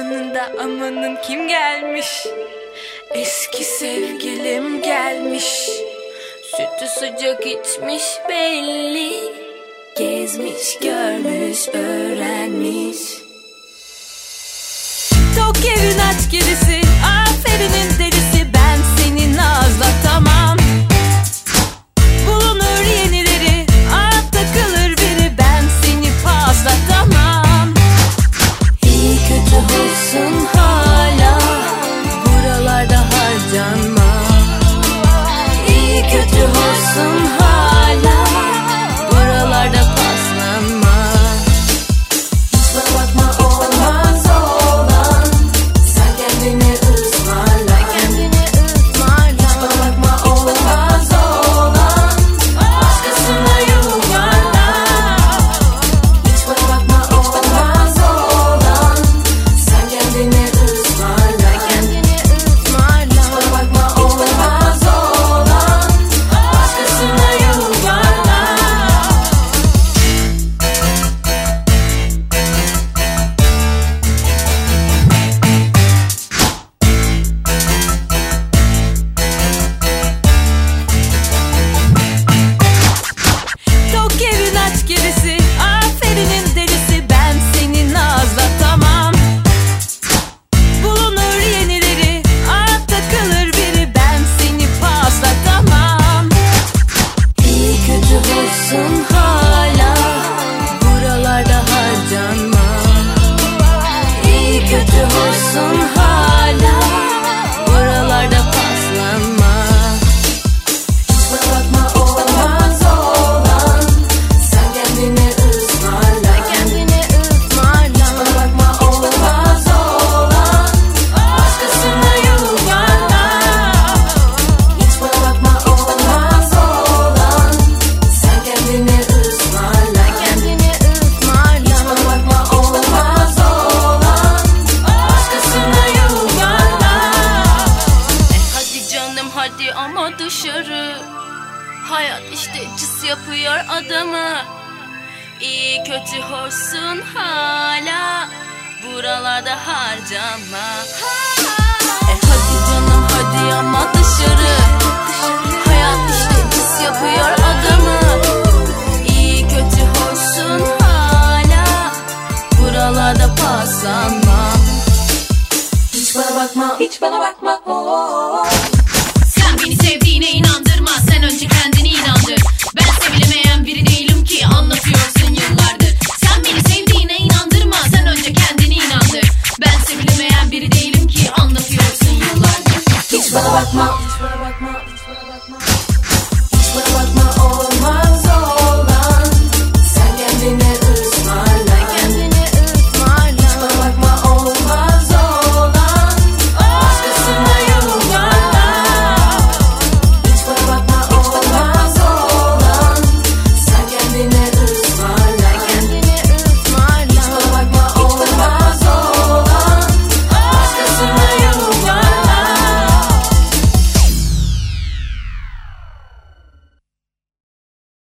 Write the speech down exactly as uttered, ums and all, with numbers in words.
Sonunda amanın kim gelmiş? Eski sevgilim gelmiş. Sütü sıcak içmiş belli. Gezmiş, görmüş, öğrenmiş. Tok evin aç gerisi, aferinin delisi. Ben seni nazlatamam. Bulunur yenileri, at takılır biri. Ben seni paslatamam. İyi kötü olsun hala, buralarda harcanma. İyi kötü olsun hala, buralarda paslanma. Hiç bana bakma, olmaz olan. Sen kendini ısmarla, kendini ısmarla. Hiç bana bakma, olmaz olan. Başkasına yuvarla. Hiç bana bakma, olmaz olan. Sen kendini ısmarla, kendini ısmarla. Hiç bana bakma, olmaz olan. Başkasına yuvarla. Tok evin aç gerisi, aferinin delisi. Ben seni nazlatamam. Bulunur yenileri, at takılır biri. Ben seni paslatamam. İyi kötü olsun hala, buralarda harcanma. İyi kötü olsun hala, buralarda paslanma. Hiç bana bakma, olmaz olan. Sen kendini ısmarla, kendini ısmarla. Hiç bana bakma, olmaz olan. Başkasına yuvarla. Hiç bana bakma, olmaz olan. Sen kendini ısmarla, kendini ısmarla. Hiç bana bakma, olmaz olan. Başkasına yuvarla. E hadi canım hadi ama dışarı. Hayat işte cız yapıyor adamı. İyi kötü hoşsun hala, buralarda harcama. E hadi canım hadi ama dışarı. Hayat işte cız yapıyor adamı. İyi kötü hoşsun hala, buralarda paslanma. Hiç bana bakma, hiç bana bakma. Oh. Sen beni sevdiğine inandırma, sen önce kendini inandır. Ben sevilemeyen biri değilim ki anlatıyorsun yıllardır. Sen beni sevdiğine inandırma, sen önce kendini inandır. Ben sevilemeyen biri değilim ki anlatıyorsun yıllardır. Hiç bana bakma.